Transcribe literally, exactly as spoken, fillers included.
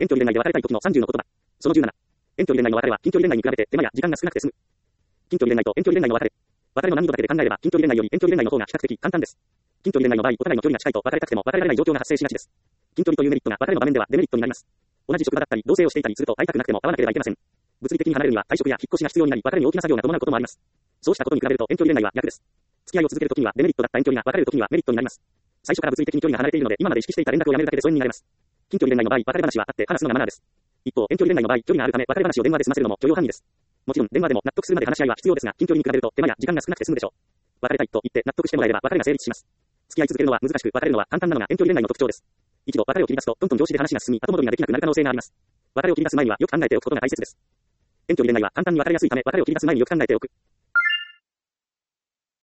遠距離恋愛で別れたい時のさんじゅうの言葉。そのじゅうなな。遠距離恋愛の別れは近距離恋愛に比べて手間や時間が少なくて済む。近距離恋愛と遠距離恋愛の別れ。別れの難易度だけで考えれば近距離恋愛より遠距離恋愛の方が比較的簡単です。近距離恋愛の場合、お互いの距離が近いと別れたくても別れられない状況が発生しがちです。近距離というメリットが別れの場面ではデメリットになります。同じ職場だったり、同棲をしていたりすると会いたくなくても会わなければいけません。物理的に離れるには退職や引っ越しが必要になり、別れに大きな作業が伴うこともあります。そうしたことに比べると遠距離恋愛は逆です。付き合いを続けるときにはデメリットだった遠距離が別れるときにはメリットになります。最初から物理的に距離が離れているので、今まで意識していた連絡をやめるだけで疎遠になれます。近距離恋愛の場合、別れ話はあって話すのがマナーです。一方、遠距離恋愛の場合、距離があるため別れ話を電話で済ませるのも許容範囲です。もちろん、電話でも納得するまで話し合いは必要ですが、近距離に比べると手間や時間が少なくて済むでしょう。別れたいと言って納得してもらえれば別れが成立します。付き合い続けるのは難しく、別れるのは簡単なのが遠距離恋愛の特徴です。一度別れを切り出すと、どんどん上司で話が進み、後戻りができなくなる可能性があります。別れを切り出す前にはよく考えておくことが大切です。遠距離恋愛は簡単に別れやすいため、別れを切り出す前によく考えておく。